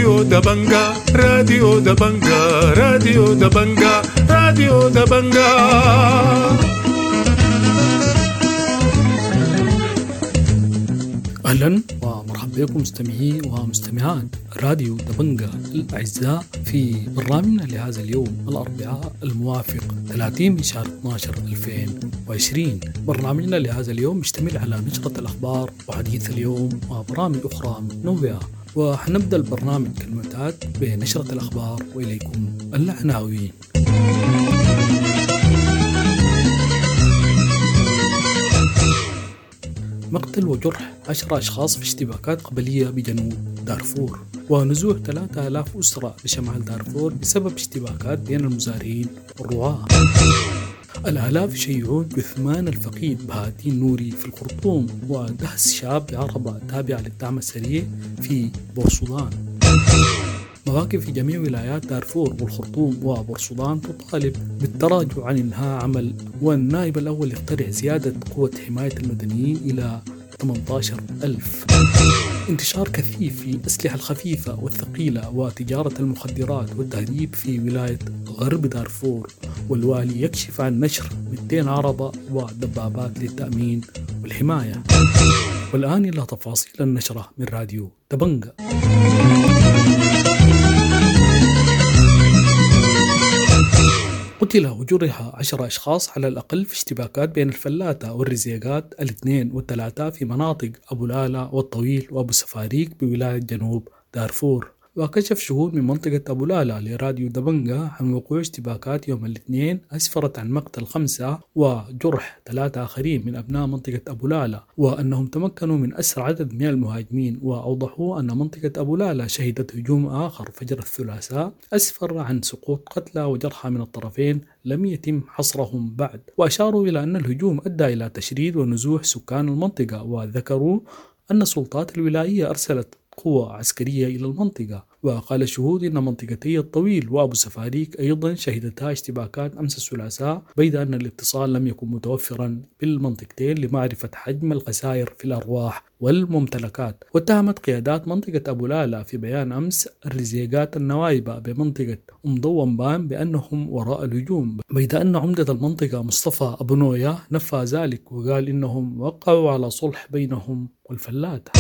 راديو دبنجا راديو دبنجا راديو دبنجا راديو دبنجا. أهلا ومرحبا بكم مستمعي ومستمعات راديو دبنجا الأعزاء في برنامجنا لهذا اليوم الأربعاء الموافق 30 من شهر 12 2020. برنامجنا لهذا اليوم يشتمل على نشرة الأخبار وحديث اليوم وبرامج أخرى متنوعة، وحنبدأ البرنامج كالمعتاد بنشرة الأخبار وإليكم العناوين. مقتل وجرح 10 أشخاص في اشتباكات قبلية بجنوب دارفور، ونزوح 3000 أسرة بشمال دارفور بسبب اشتباكات بين المزارعين والرعاة. الآلاف يشيعون جثمان الفقيد بهاء الدين نوري في الخرطوم، ودهس شاب بعربة تابعة للدعم السريع في بورسودان. مواقف في جميع ولايات دارفور والخرطوم وبورسودان تطالب بالتراجع عن إنهاء عمل، والنائب الأول يقترح زيادة قوة حماية المدنيين إلى 18,000. انتشار كثيف في الأسلحة الخفيفة والثقيلة وتجارة المخدرات والتهريب في ولاية غرب دارفور، والوالي يكشف عن نشر 200 عربة ودبابات للتأمين والحماية. والآن إلى تفاصيل النشرة من راديو دبنجا. قتل وجرح 10 أشخاص على الأقل في اشتباكات بين الفلاتة والرزيقات الاثنين والثلاثة في مناطق أبو لالا والطويل وأبو سفاريك بولاية جنوب دارفور. وكشف شهود من منطقة أبو لالا لراديو دبنجا عن وقوع اشتباكات يوم الاثنين أسفرت عن مقتل 5 وجرح 3 آخرين من أبناء منطقة أبو لالا، وأنهم تمكنوا من أسر عدد من المهاجمين. وأوضحوا أن منطقة أبو لالا شهدت هجوم آخر فجر الثلاثاء أسفر عن سقوط قتلى وجرحى من الطرفين لم يتم حصرهم بعد. وأشاروا إلى أن الهجوم أدى إلى تشريد ونزوح سكان المنطقة، وذكروا أن السلطات الولائية أرسلت قوة عسكرية إلى المنطقة. وقال الشهود إن منطقتي الطويل وأبو سفاريك أيضا شهدتا اشتباكات أمس الثلاثاء، بيد أن الاتصال لم يكن متوفرا بالمنطقتين لمعرفة حجم الخسائر في الأرواح والممتلكات. واتهمت قيادات منطقة أبو لالا في بيان أمس الرزيقات النوايبة بمنطقة أمضوانبان بأنهم وراء الهجوم، بيد أن عمدة المنطقة مصطفى أبو نويا نفى ذلك وقال إنهم وقعوا على صلح بينهم والفلات.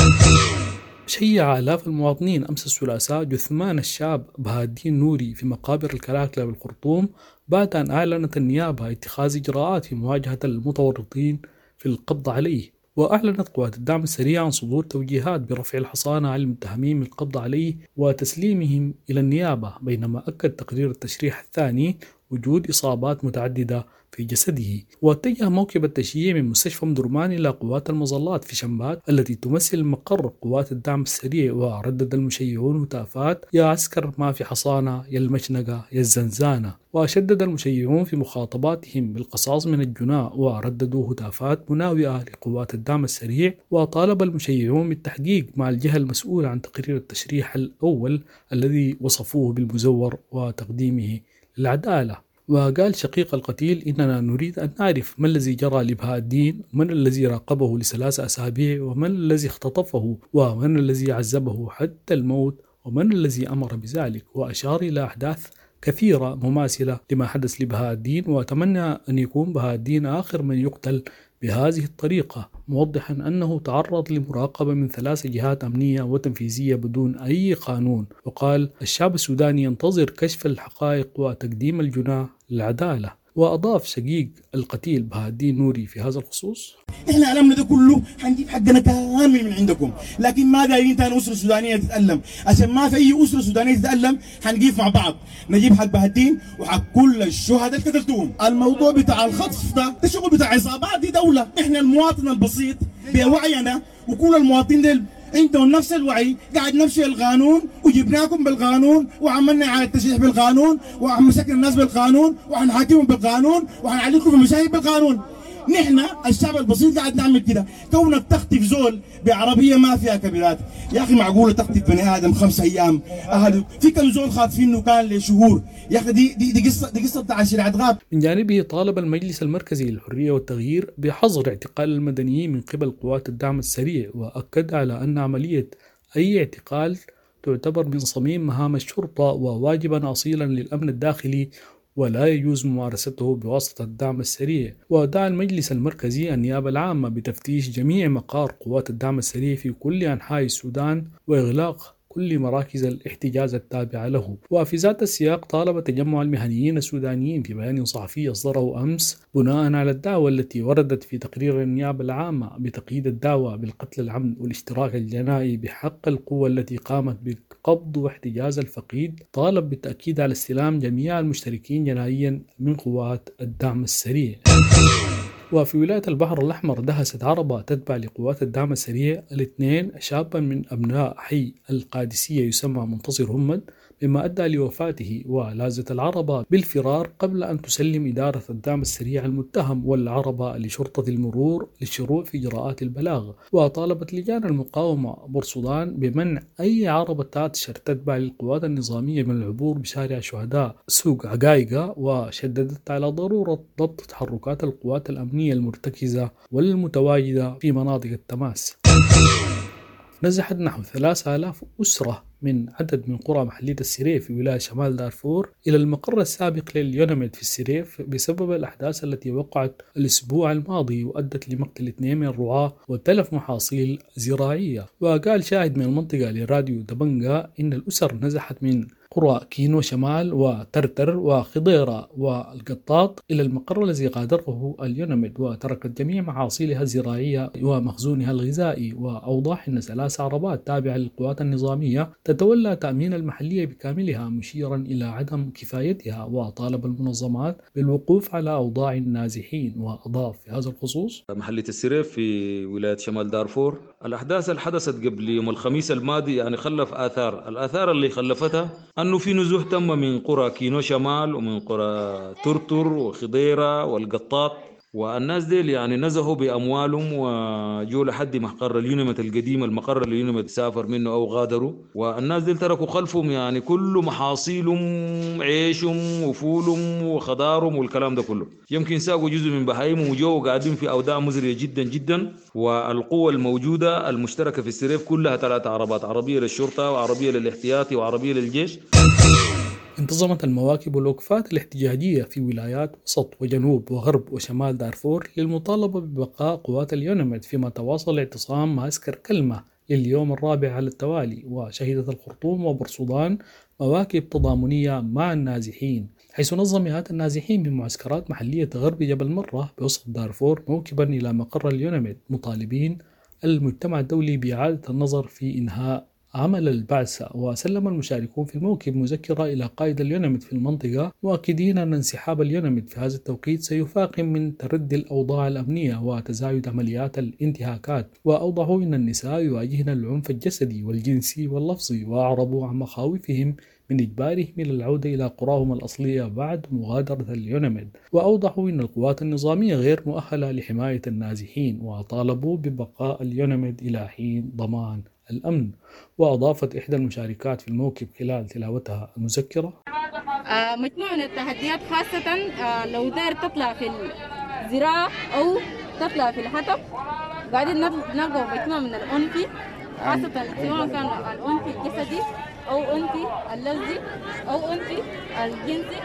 شيع آلاف المواطنين أمس الثلاثاء جثمان الشاب بهاء الدين نوري في مقابر الكلاكلة بالخرطوم، بعد أن أعلنت النيابة اتخاذ إجراءات في مواجهة المتورطين في القبض عليه. وأعلنت قوات الدعم السريع عن صدور توجيهات برفع الحصانة عن المتهمين من القبض عليه وتسليمهم إلى النيابة، بينما أكد تقرير التشريح الثاني وجود إصابات متعددة في جسده. واتجه موكب التشييع من مستشفى مدرمان إلى قوات المظلات في شمبات التي تمثل مقر قوات الدعم السريع، وردد المشيعون هتافات يا عسكر ما في حصانة يا المشنقة يا الزنزانة. وشدد المشيعون في مخاطباتهم بالقصاص من الجناء، ورددوا هتافات مناوئة لقوات الدعم السريع. وطالب المشيعون بالتحقيق مع الجهة المسؤولة عن تقرير التشريح الأول الذي وصفوه بالمزور وتقديمه للعدالة. وقال شقيق القتيل إننا نريد أن نعرف ما الذي جرى لبهاء الدين، ومن الذي راقبه ل3 أسابيع، ومن الذي اختطفه، ومن الذي عذبه حتى الموت، ومن الذي أمر بذلك. وأشار إلى أحداث كثيرة مماثلة لما حدث لبهاء الدين، وأتمنى أن يكون بهاء الدين آخر من يقتل بهذه الطريقة، موضحا أنه تعرض لمراقبة من 3 جهات أمنية وتنفيذية بدون أي قانون. وقال الشعب السوداني ينتظر كشف الحقائق وتقديم الجناة للعدالة. وأضاف شقيق القتيل بهاء الدين نوري في هذا الخصوص: احنا ألمنا ده كله حنجيب حقنا كامل من عندكم، لكن ما دايرين تاني أسرة سودانية تتألم. عشان ما في أي أسرة سودانية تتألم حنقيف مع بعض نجيب حق بهاء الدين وحق كل الشهداء اللي قتلتوهم. الموضوع بتاع الخطف ده شغل بتاع عصابات، دي دولة. احنا المواطن البسيط بوعينا وكل المواطنين دول عندهم نفس الوعي، قاعد نمشي القانون وجبناكم بالقانون وعملنا إعادة تشريح بالقانون ومسكنا الناس بالقانون وحنحاكمهم بالقانون وحنعليكم في المشاكل بالقانون. نحن الشعب البسيط قاعد نعمل كده. كونك تخطف زول بعربيه ما فيها كبيرات، يا اخي معقوله تخطف بني ادم 5 ايام؟ اهله في كم زول خاطفينه كان لشهور. يا اخي دي قصه بتاع شريعه غاب. من جانبه طالب المجلس المركزي للحريه والتغيير بحظر اعتقال المدنيين من قبل قوات الدعم السريع، واكد على ان عمليه اي اعتقال تعتبر من صميم مهام الشرطة وواجبا أصيلا للأمن الداخلي، ولا يجوز ممارسته بواسطة الدعم السريع. ودعا المجلس المركزي النيابة العامة بتفتيش جميع مقار قوات الدعم السريع في كل أنحاء السودان وإغلاق كل مراكز الاحتجاز التابعة له. وفي ذات السياق طالب تجمع المهنيين السودانيين في بيان صحفي أصدره أمس بناء على الدعوة التي وردت في تقرير النيابة العامة بتقييد الدعوة بالقتل العمد والاشتراك الجنائي بحق القوة التي قامت بقبض واحتجاز الفقيد، طالب بالتأكيد على استلام جميع المشتركين جنائيا من قوات الدعم السريع. وفي ولاية البحر الأحمر دهست عربة تتبع لقوات الدعم السريع الاثنين شابا من أبناء حي القادسية يسمى منتصر همد، مما أدى لوفاته، ولازت العربة بالفرار قبل أن تسلم إدارة الدعم السريع المتهم والعربة لشرطة المرور للشروع في إجراءات البلاغ. وطالبت لجان المقاومة برصدان بمنع أي عربة تاتشر تتبع للقوات النظامية من العبور بشارع الشهداء سوق عقايقة، وشددت على ضرورة ضبط تحركات القوات الأمنية المرتكزة والمتواجدة في مناطق التماس. نزحت نحو 3000 أسرة من عدد من قرى محلية السريف في ولاية شمال دارفور إلى المقر السابق لليونميد في السريف بسبب الأحداث التي وقعت الأسبوع الماضي وأدت لمقتل 2 من الرعاة وتلف محاصيل زراعية. وقال شاهد من المنطقة لراديو دبنجا إن الأسر نزحت من قرى كينو شمال وترتر وخضيرة والقطاط إلى المقر الذي غادره اليونميد، وتركت جميع محاصيلها الزراعية ومخزونها الغذائي. وأوضح أن 3 عربات تابعة للقوات النظامية تتولى تأمين المحلية بكاملها، مشيرا إلى عدم كفايتها، وطالب المنظمات بالوقوف على أوضاع النازحين. وأضاف في هذا الخصوص: محلية السريف في ولاية شمال دارفور الأحداث اللي حدثت قبل يوم الخميس الماضي يعني خلف الآثار اللي خلفتها أنه في نزوح تم من قرى كينو شمال ومن قرى ترتر وخضيرة والقطاط، والناس ديل يعني نزهوا بأموالهم وجوا لحد مقر اليونميد القديم، المقر اللي اليونميد سافر منه أو غادروا، والناس ديل تركوا خلفهم يعني كل محاصيلهم، عيشهم وفولهم وخضارهم والكلام ده كله. يمكن ساقوا جزء من بهايمهم وجوا قاعدين في أوضاع مزرية جدا جدا. والقوة الموجودة المشتركة في السريف كلها 3 عربات، عربية للشرطة وعربية للاحتياطي وعربية للجيش. انتظمت المواكب والوقفات الاحتجاجية في ولايات وسط وجنوب وغرب وشمال دارفور للمطالبة ببقاء قوات اليونميد، فيما تواصل اعتصام معسكر كلمة لليوم الرابع على التوالي. وشهدت الخرطوم وبرصدان مواكب تضامنية مع النازحين، حيث نظم مئات النازحين من معسكرات محلية غرب جبل مرة بوسط دارفور موكبا إلى مقر اليونميد، مطالبين المجتمع الدولي بإعادة النظر في إنهاء عمل البعثة. وسلم المشاركون في الموكب مذكرة إلى قائد اليونميد في المنطقة، مؤكدين أن انسحاب اليونميد في هذا التوقيت سيفاقم من تردي الأوضاع الأمنية وتزايد عمليات الانتهاكات. وأوضحوا أن النساء يواجهن العنف الجسدي والجنسي واللفظي، وأعربوا عن مخاوفهم من إجبارهم إلى العودة إلى قراهم الأصلية بعد مغادرة اليونميد. وأوضحوا أن القوات النظامية غير مؤهلة لحماية النازحين، وطالبوا ببقاء اليونميد إلى حين ضمان الأمن. وأضافت إحدى المشاركات في الموكب خلال تلاوتها المذكرة: مجموعة من التحديات خاصة لو داير تطلع في الزراعة أو تطلع في الحطب، قاعدين نلقى مجموعة من الأنفي، خاصة سواء كان الأنفي الجسدي أو أنفي اللفظي أو أنفي الجنسي.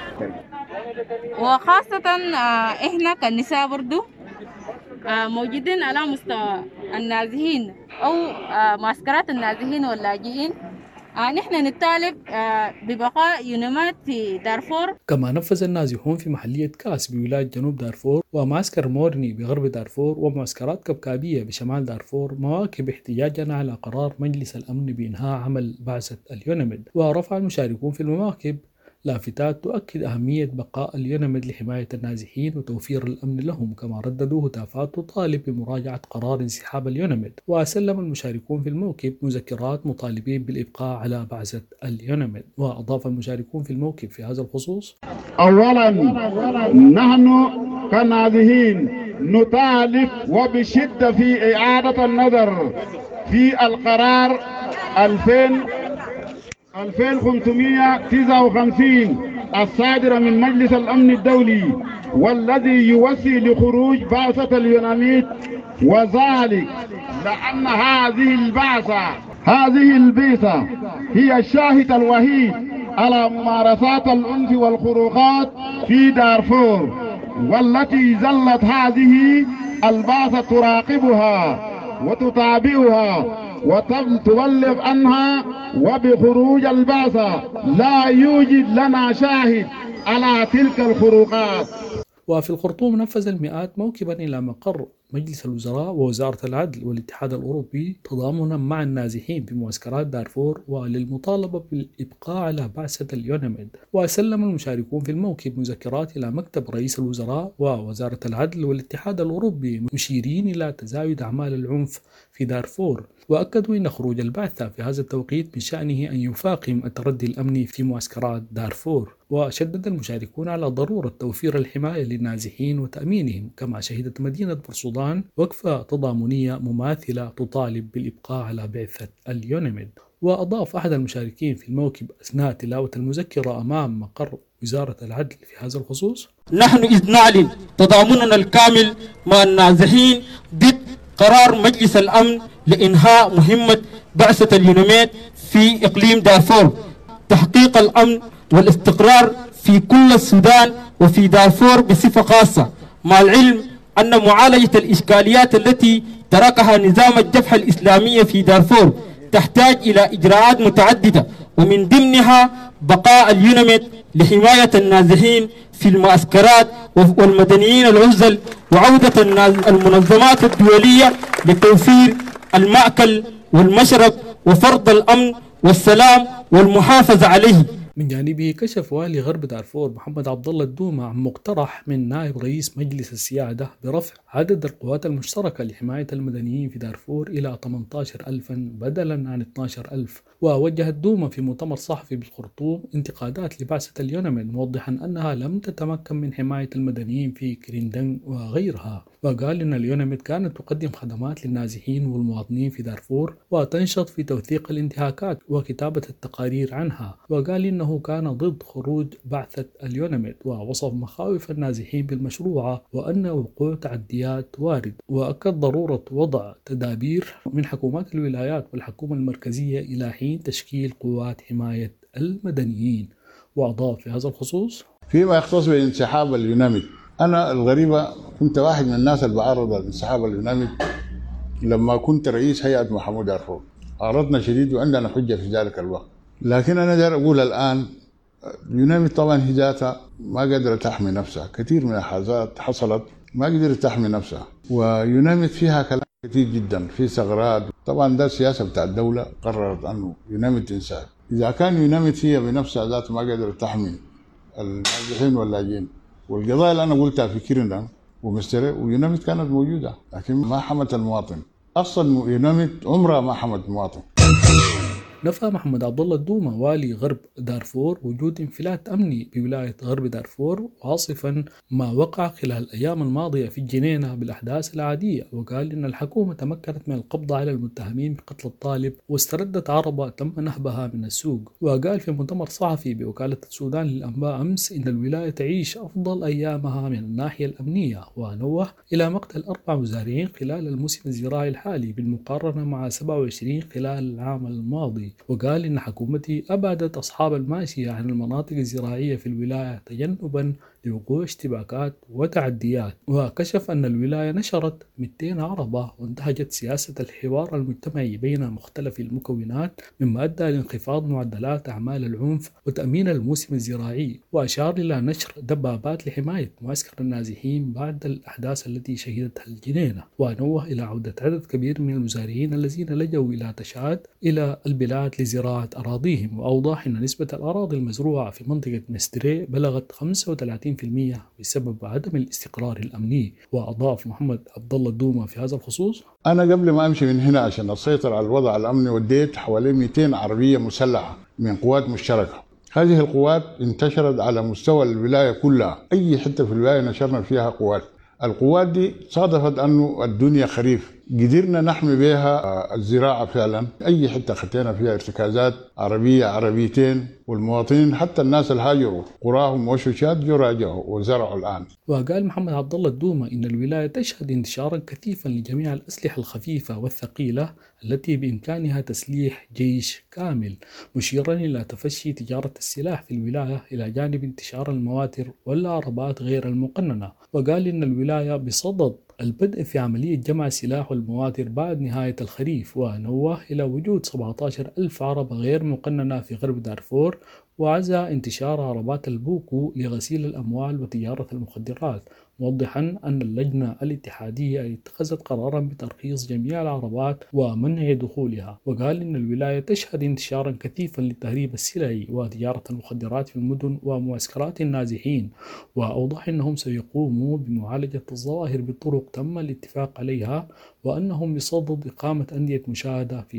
وخاصة إحنا كالنساء برضو موجودين على مستوى النازحين أو معسكرات النازحين واللاجئين. نحن نطالب ببقاء يونميد في دارفور. كما نفذ النازحون في محلية كاس بولاية جنوب دارفور ومعسكر مورني بغرب دارفور ومعسكرات كبكابية بشمال دارفور مواكب احتجاجا على قرار مجلس الأمن بإنهاء عمل بعثة اليونميد. ورفع المشاركون في المواكب لافتات تؤكد أهمية بقاء اليونميد لحماية النازحين وتوفير الأمن لهم، كما رددوا هتافات تطالب بمراجعة قرار انسحاب اليونميد. وسلم المشاركون في الموكب مذكرات مطالبين بالإبقاء على بعثة اليونميد. وأضاف المشاركون في الموكب في هذا الخصوص: أولا نحن كنازحين نطالب وبشدة في إعادة النظر في القرار 2559 الصادر من مجلس الأمن الدولي، والذي يوصي لخروج بعثة اليونميد، وذلك لأن هذه البعثة هذه البيئة هي الشاهد الوحيد على ممارسات العنف والخروقات في دارفور، والتي ظلت هذه البعثة تراقبها وتتابعها وتبلغ عنها. وبخروج البعثة لا يوجد لنا شاهد على تلك الخروقات. وفي الخرطوم نفذ المئات موكبا إلى مقر مجلس الوزراء ووزارة العدل والاتحاد الأوروبي تضامنا مع النازحين في معسكرات دارفور وللمطالبة بالإبقاء على بعثة اليونميد. وسلم المشاركون في الموكب مذكرات إلى مكتب رئيس الوزراء ووزارة العدل والاتحاد الأوروبي مشيرين إلى تزايد أعمال العنف في دارفور، وأكدوا أن خروج البعثة في هذا التوقيت من شأنه أن يفاقم التردي الأمني في معسكرات دارفور. وشدد المشاركون على ضرورة توفير الحماية للنازحين وتأمينهم، كما شهدت مدينة بورسودان وقفة تضامنية مماثلة تطالب بالإبقاء على بعثة اليونميد. وأضاف أحد المشاركين في الموكب أثناء تلاوة المذكرة أمام مقر وزارة العدل في هذا الخصوص: نحن إذ نعلن تضامننا الكامل مع النازحين ضد قرار مجلس الأمن لإنهاء مهمة بعثة اليونميد في إقليم دارفور، تحقيق الأمن والاستقرار في كل السودان وفي دارفور بصفة خاصة، مع العلم أن معالجة الإشكاليات التي تركها نظام الجبهة الإسلامية في دارفور تحتاج إلى إجراءات متعددة، ومن ضمنها بقاء اليونميد لحماية النازحين في المعسكرات والمدنيين العزل، وعودة المنظمات الدولية لتوفير المأكل والمشرب وفرض الأمن والسلام والمحافظة عليه. من جانبه كشف والي غرب دارفور محمد عبد الله الدومة عن مقترح من نائب رئيس مجلس السيادة برفع عدد القوات المشتركة لحماية المدنيين في دارفور إلى 18,000 بدلا عن 12,000. ووجه الدومة في مؤتمر صحفي بالخرطوم انتقادات لبعثة اليونميد، موضحا أنها لم تتمكن من حماية المدنيين في كريندن وغيرها. وقال إن اليونميد كانت تقدم خدمات للنازحين والمواطنين في دارفور وتنشط في توثيق الانتهاكات وكتابة التقارير عنها. وقال إنه كان ضد خروج بعثة اليونميد، ووصف مخاوف النازحين بالمشروعة وأن وقوع تعديات وارد، وأكد ضرورة وضع تدابير من حكومات الولايات والحكومة المركزية إلى حين تشكيل قوات حماية المدنيين. وأضاف في هذا الخصوص: فيما يختص بانسحاب اليونميد، أنا الغريبة كنت واحد من الناس اللي بعرض انسحاب اليونميد لما كنت رئيس هيئة محمود دارفور، عرضنا شديد وعندنا حجة في ذلك الوقت. لكن أنا داير أقول الآن اليونميد طبعا هي ذاتها ما قدرت تحمي نفسها، كثير من الحاجات حصلت ما قدرت تحمي نفسها، ويونميد فيها كلام كثير جدا في ثغرات. طبعا ده السياسة بتاع الدولة قررت أنه يونميد تنسحب. إذا كان يونميد هي بنفسها ذاتها ما قدرت تحمي النازحين واللاجئين، والقضايا اللي أنا قلتها في كيرندن ومستري ويونميد كانت موجودة لكن ما حمت المواطن. أصلا يونميد عمرها ما حمت المواطن. نفى محمد عبد الله الدومة والي غرب دارفور وجود انفلات أمني بولاية غرب دارفور، واصفا ما وقع خلال الأيام الماضية في الجنينة بالأحداث العادية. وقال إن الحكومة تمكنت من القبض على المتهمين بقتل الطالب واستردت عربة تم نهبها من السوق. وقال في مؤتمر صحفي بوكالة السودان للأنباء أمس إن الولاية تعيش أفضل أيامها من الناحية الأمنية، ونوه إلى مقتل 4 مزارعين خلال الموسم الزراعي الحالي بالمقارنة مع 27 خلال العام الماضي. وقال إن حكومتي أبعدت أصحاب الماشية عن المناطق الزراعية في الولاية تجنبا لوقوع اشتباكات وتعديات. وكشف أن الولاية نشرت 200 عربة وانتهجت سياسة الحوار المجتمعي بين مختلف المكونات، مما أدى لانخفاض معدلات أعمال العنف وتأمين الموسم الزراعي. وأشار إلى نشر دبابات لحماية معسكر النازحين بعد الأحداث التي شهدتها الجنينة. ونوه إلى عودة عدد كبير من المزارعين الذين لجوا إلى تشاد إلى البلاد لزراعة أراضيهم. وأوضح أن نسبة الأراضي المزروعة في منطقة مستري بلغت 35% بسبب عدم الاستقرار الأمني. وأضاف محمد عبد الله الدومة في هذا الخصوص: أنا قبل ما أمشي من هنا عشان أسيطر على الوضع الأمني وديت حوالي 200 عربية مسلحة من قوات مشتركة. هذه القوات انتشرت على مستوى الولاية كلها، أي حتة في الولاية نشرنا فيها قوات. القوات دي صادفت أنه الدنيا خريف، قدرنا نحمي بها الزراعة فعلا. أي حتة خطينا فيها ارتكازات عربية عربيتين، والمواطنين حتى الناس اللي هاجروا قراهم وشوشات جو راجعوا وزرعوا الآن. وقال محمد عبد الله الدومة إن الولاية تشهد انتشارا كثيفا لجميع الأسلحة الخفيفة والثقيلة التي بإمكانها تسليح جيش كامل، مشيرا إلى تفشي تجارة السلاح في الولاية إلى جانب انتشار المواتر والعربات غير المقننة. وقال إن الولاية بصدد البدء في عملية جمع السلاح والمواتر بعد نهاية الخريف، ونوه إلى وجود 17,000 عربة غير مقننة في غرب دارفور، وعزى انتشار عربات البوكو لغسيل الأموال وتجارة المخدرات، موضحا أن اللجنة الاتحادية اتخذت قرارا بترخيص جميع العربات ومنع دخولها. وقال إن الولاية تشهد انتشارا كثيفا للتهريب السلعي وتجارة المخدرات في المدن ومعسكرات النازحين، وأوضح أنهم سيقوموا بمعالجة الظواهر بطرق تم الاتفاق عليها، وأنهم بصدد إقامة أندية مشاهدة في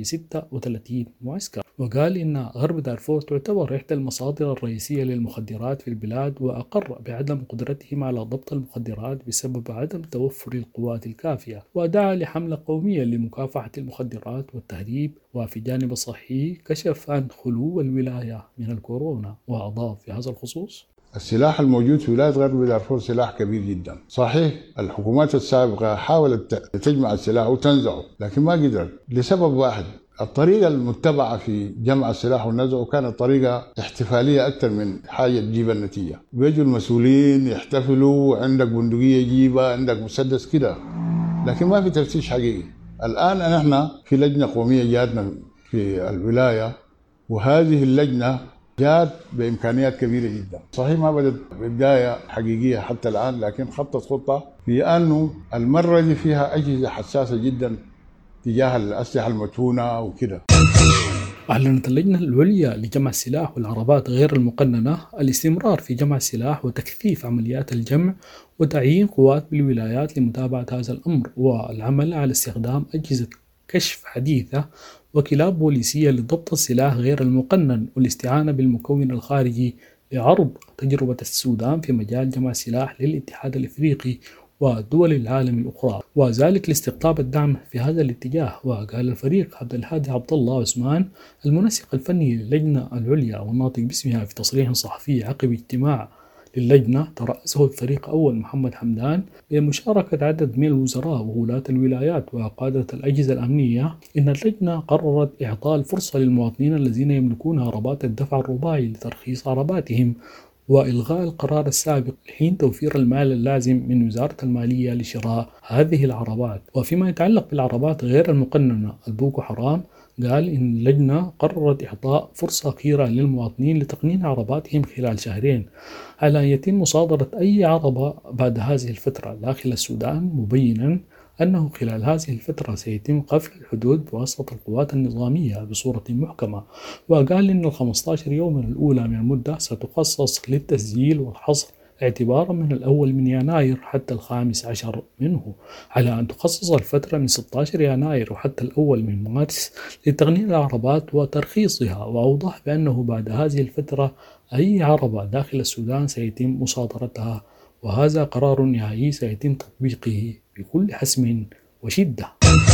36 معسكر. وقال إن غرب دارفور تعتبر إحدى المصادر الرئيسية للمخدرات في البلاد، وأقر بعدم قدرتهم على ضبط المخدرات بسبب عدم توفر القوات الكافية، ودعا لحملة قومية لمكافحة المخدرات والتهريب. وفي جانب صحي كشف عن خلو الولاية من الكورونا، وأضاف في هذا الخصوص: السلاح الموجود في ولاية غرب دارفور سلاح كبير جدا. صحيح الحكومات السابقة حاولت تجمع السلاح وتنزعه، لكن ما قدرت لسبب واحد: الطريقة المتبعة في جمع السلاح والنزعه كانت طريقة احتفالية أكثر من حاجة تجيب النتيجة. بيجوا المسؤولين يحتفلوا، عندك بندقية جيبها، عندك مسدس كده، لكن ما في تفتيش حقيقي. الآن نحن في لجنة قومية جاتنا في الولاية، وهذه اللجنة جات بإمكانيات كبيرة جدا. صحيح ما بدت بداية حقيقية حتى الآن، لكن خطت خطة في أنه المرة دي فيها أجهزة حساسة جدا تجاه الأسلحة المدفونة وكده. أعلنت اللجنة العليا لجمع السلاح والعربات غير المقننة الاستمرار في جمع السلاح وتكثيف عمليات الجمع وتعيين قوات بالولايات لمتابعة هذا الأمر، والعمل على استخدام أجهزة كشف حديثة وكلاب بوليسية لضبط السلاح غير المقنن، والاستعانة بالمكون الخارجي لعرض تجربة السودان في مجال جمع السلاح للاتحاد الإفريقي ودول العالم الأخرى، وذلك لاستقطاب الدعم في هذا الاتجاه. وقال الفريق عبد الهادي عبد الله عثمان المنسق الفني للجنة العليا والناطق باسمها في تصريح صحفي عقب اجتماع للجنة ترأسه الفريق أول محمد حمدان بمشاركة عدد من الوزراء وولاة الولايات وقادة الأجهزة الأمنية، إن اللجنة قررت إعطاء الفرصة للمواطنين الذين يملكون عربات الدفع الرباعي لترخيص عرباتهم، وإلغاء القرار السابق لحين توفير المال اللازم من وزارة المالية لشراء هذه العربات. وفيما يتعلق بالعربات غير المقننة البوكو حرام، قال إن اللجنة قررت إعطاء فرصة أخيرة للمواطنين لتقنين عرباتهم خلال 2 شهرين على أن يتم مصادرة أي عربة بعد هذه الفترة داخل السودان، مبينا أنه خلال هذه الفترة سيتم قفل الحدود بواسطة القوات النظامية بصورة محكمة. وقال إن 15 يوما الأولى من المدة ستخصص للتسجيل والحصر اعتبارا من 1 يناير حتى 15 منه، على أن تخصص الفترة من 16 يناير وحتى 1 مارس لتقنين العربات وترخيصها. وأوضح بأنه بعد هذه الفترة أي عربة داخل السودان سيتم مصادرتها، وهذا قرار نهائي سيتم تطبيقه بكل حسم وشدة.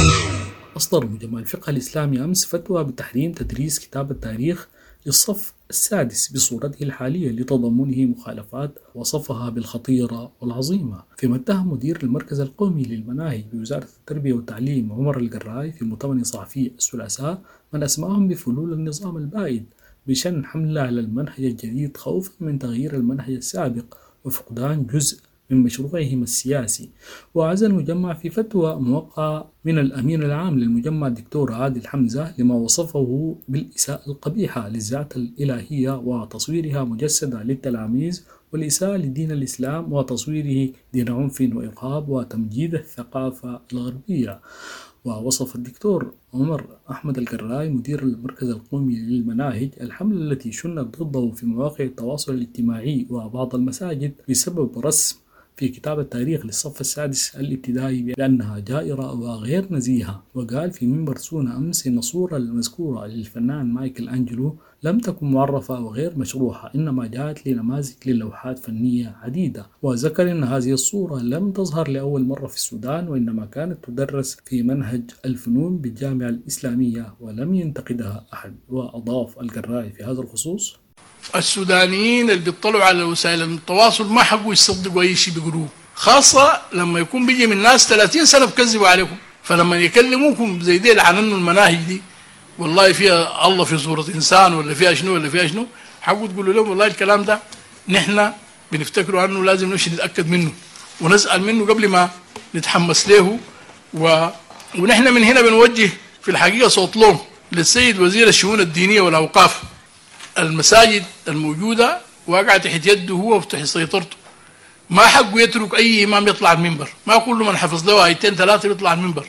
أصدر مجمع الفقه الإسلامي أمس فتوى بتحريم تدريس كتاب التاريخ للصف السادس بصورته الحالية لتضمنه مخالفات وصفها بالخطيرة والعظيمة، فيما اتهم مدير المركز القومي للمناهج بوزارة التربية والتعليم عمر القراي في مؤتمر صحفي الثلاثاء من أسماهم بفلول النظام البائد بشن حملة على المنهج الجديد خوفا من تغيير المنهج السابق وفقدان جزء من مشروعهم السياسي. وعزى المجمع في فتوى موقعة من الأمين العام للمجمع الدكتور عادل حمزة لما وصفه بالإساءة القبيحة للذات الإلهية وتصويرها مجسدة للتلاميذ، والإساءة لدين الإسلام وتصويره دين عنف وإرهاب وتمجيد الثقافة الغربية. ووصف الدكتور عمر أحمد القراي مدير المركز القومي للمناهج الحملة التي شنت ضده في مواقع التواصل الاجتماعي وبعض المساجد بسبب رسم في كتاب التاريخ للصف السادس الابتدائي بأنها جائرة وغير نزيهة، وقال في منبر سونا أمس إن الصورة المذكورة للفنان مايكل أنجلو لم تكن معرفة وغير مشروحة، إنما جاءت لنماذج للوحات فنية عديدة، وذكر أن هذه الصورة لم تظهر لأول مرة في السودان، وإنما كانت تدرس في منهج الفنون بالجامعة الإسلامية ولم ينتقدها أحد. وأضاف القرائي في هذا الخصوص: السودانيين اللي بيطلعوا على وسائل التواصل ما حقوا يصدقوا أي شيء بيقولوه، خاصة لما يكون بيجي من ناس 30 سنة بكذبوا عليكم، فلما يكلموكم زي ديل عن إنه المناهج دي والله فيها الله في صورة إنسان ولا فيها شنو ولا فيها شنو، حقوا تقولوا لهم والله الكلام ده نحن بنفتكروا عنه لازم نمشي نتأكد منه ونسأل منه قبل ما نتحمس له. ونحن من هنا بنوجه في الحقيقة صوت لهم للسيد وزير الشؤون الدينية والأوقاف، المساجد الموجودة واقعة تحت يده هو وتحت سيطرته، ما حقه يترك أي إمام يطلع المنبر، ما كل من حفظ له آيتين 3 يطلع المنبر.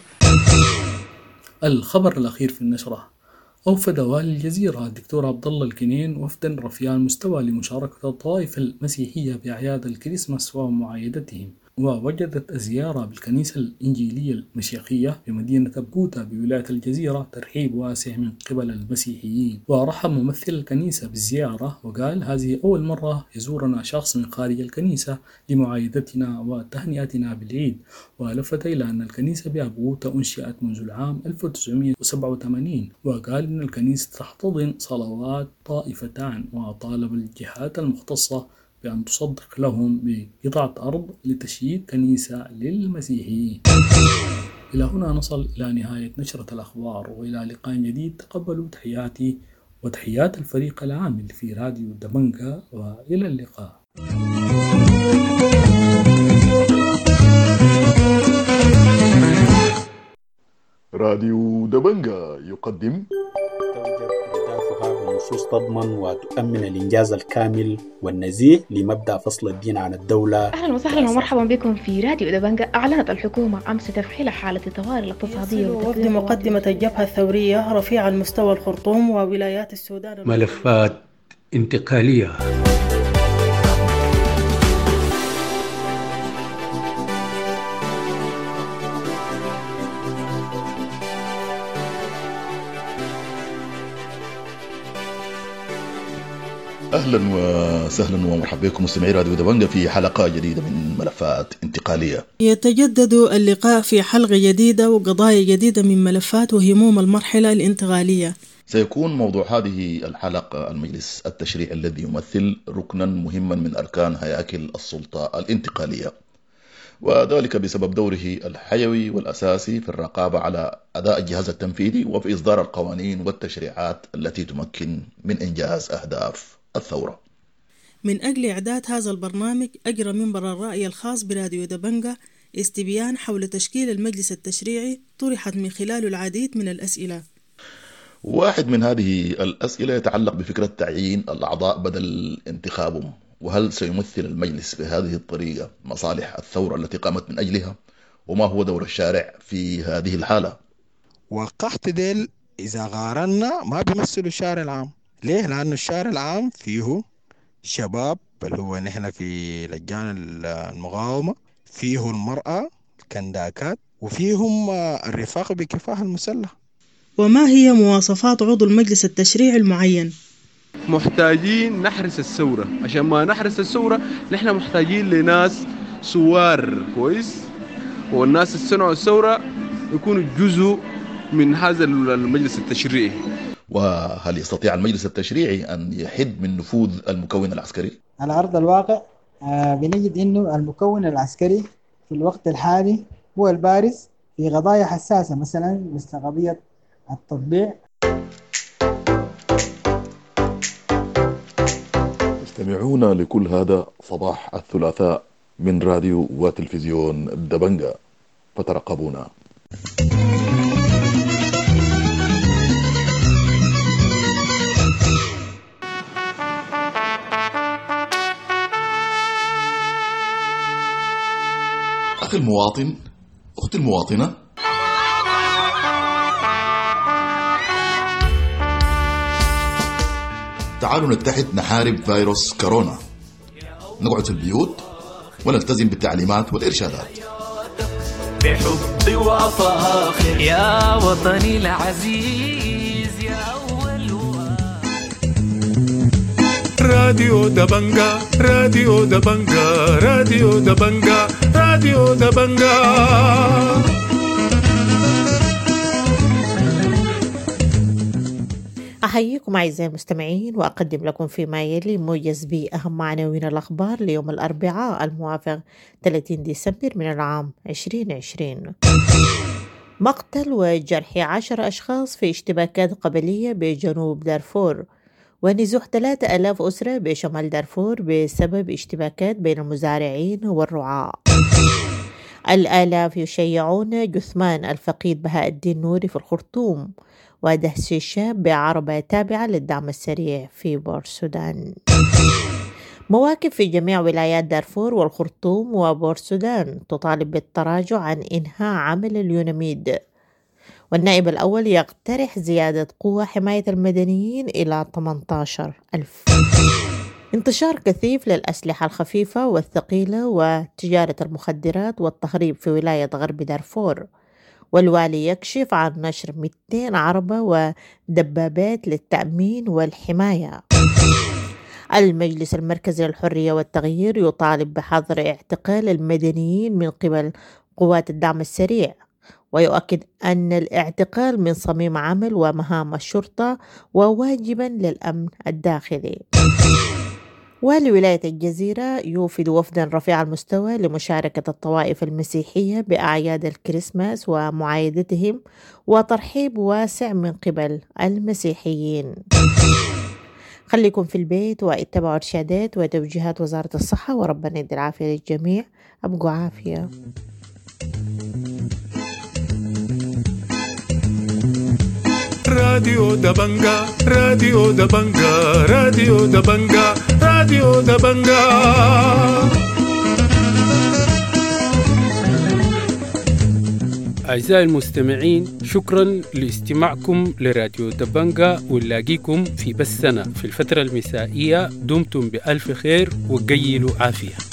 الخبر الأخير في النشرة: أوفد والي الجزيرة الدكتور عبد الله الكنين وفدا رفيع المستوى لمشاركة الطوائف المسيحية بأعياد الكريسماس ومعايدتهم. ووجدت الزيارة بالكنيسة الإنجيلية المشيخية بمدينة أبقوتا بولاية الجزيرة ترحيب واسع من قبل المسيحيين. ورحب ممثل الكنيسة بالزيارة وقال: هذه أول مرة يزورنا شخص من خارج الكنيسة لمعايدتنا وتهنئتنا بالعيد. ولفت إلى أن الكنيسة بأبقوتا أنشئت منذ العام 1987، وقال إن الكنيسة تحتضن صلوات طائفتان، وطالب الجهات المختصة بأن تصدق لهم بقطعة أرض لتشييد كنيسة للمسيحيين. إلى هنا نصل إلى نهاية نشرة الأخبار، وإلى لقاء جديد. تقبلوا تحياتي وتحيات الفريق العامل في راديو دبنجا، وإلى اللقاء. راديو دبنجا يقدم بنصوص تضمن وتؤمن الإنجاز الكامل والنزيه لمبدأ فصل الدين عن الدولة. أهلا وسهلا ومرحبا بكم في راديو دبنجا. أعلنت الحكومة أمس تفعيل حالة الطوارئ الاقتصادية وفد مقدمة الجبهة الثورية رفيع المستوى الخرطوم وولايات السودان ملفات انتقالية. أهلا وسهلا ومرحبا بكم مستمعي راديو دبنجا في حلقة جديدة من ملفات انتقالية. يتجدد اللقاء في حلقة جديدة وقضايا جديدة من ملفات وهموم المرحلة الانتقالية. سيكون موضوع هذه الحلقة المجلس التشريعي الذي يمثل ركنا مهما من أركان هياكل السلطة الانتقالية، وذلك بسبب دوره الحيوي والأساسي في الرقابة على أداء الجهاز التنفيذي وفي إصدار القوانين والتشريعات التي تمكن من إنجاز أهداف الثورة. من أجل إعداد هذا البرنامج أجرى منبر الرأي الخاص براديو دبنجا استبيان حول تشكيل المجلس التشريعي طرحت من خلاله العديد من الأسئلة. واحد من هذه الأسئلة يتعلق بفكرة تعيين الأعضاء بدل انتخابهم، وهل سيمثل المجلس بهذه الطريقة مصالح الثورة التي قامت من أجلها؟ وما هو دور الشارع في هذه الحالة؟ وقحت ديل إذا قارنا ما بيمثلوا الشارع العام. ليه؟ لأنه الشارع العام فيه شباب اللي هو نحن في لجان المقاومة، فيه المرأة الكنداكات، وفيهم الرفاق بكفاح المسلح. وما هي مواصفات عضو المجلس التشريعي المعين؟ محتاجين نحرس الثورة. عشان ما نحرس الثورة نحن محتاجين لناس سوار كويس، والناس اللي صنعوا الثورة يكونوا جزء من هذا المجلس التشريعي. وهل يستطيع المجلس التشريعي أن يحد من نفوذ المكون العسكري؟ على أرض الواقع بنجد أنه المكون العسكري في الوقت الحالي هو البارز في قضايا حساسة، مثلا مثل قضية التطبيع. استمعونا لكل هذا صباح الثلاثاء من راديو وتلفزيون دبنجا، فترقبونا. أخي المواطن، أختي المواطنة، تعالوا نتحد نحارب فيروس كورونا. نقعد في البيوت ونلتزم بالتعليمات والإرشادات. بحب وفاخر يا وطني العزيز يا أول راديو دبنجا راديو دبنجا راديو دبنجا راديو دبنجا. أحييكم أعزائي المستمعين وأقدم لكم فيما يلي موجز بأهم عناوين الأخبار ليوم الأربعاء الموافق 30 ديسمبر من العام 2020. مقتل وجرح 10 أشخاص في اشتباكات قبلية بجنوب دارفور، ونزوح 3000 أسرة بشمال دارفور بسبب اشتباكات بين المزارعين والرعاة. الآلاف يشيعون جثمان الفقيد بهاء الدين نوري في الخرطوم، ودهس الشاب بعربة تابعة للدعم السريع في بورسودان. مواكب في جميع ولايات دارفور والخرطوم وبورسودان تطالب بالتراجع عن إنهاء عمل اليوناميد، والنائب الأول يقترح زيادة قوة حماية المدنيين إلى 18,000. انتشار كثيف للأسلحة الخفيفة والثقيلة وتجارة المخدرات والتهريب في ولاية غرب دارفور، والوالي يكشف عن نشر 200 عربة ودبابات للتأمين والحماية. المجلس المركزي للحرية والتغيير يطالب بحظر اعتقال المدنيين من قبل قوات الدعم السريع، ويؤكد أن الاعتقال من صميم عمل ومهام الشرطة وواجبا للأمن الداخلي. ولولاية الجزيرة يوفد وفدا رفيع المستوى لمشاركة الطوائف المسيحية بأعياد الكريسماس ومعايدتهم وترحيب واسع من قبل المسيحيين. خليكم في البيت واتبعوا إرشادات وتوجيهات وزارة الصحة، وربنا يدي العافية للجميع. أبقوا عافية. راديو دبنجا راديو دبنجا راديو دبنجا راديو دبنجا. أعزائي المستمعين، شكرا لاستماعكم لراديو دبنجا، ونلاقيكم في بثنا في الفترة المسائية. دمتم بألف خير وقيلوا عافية.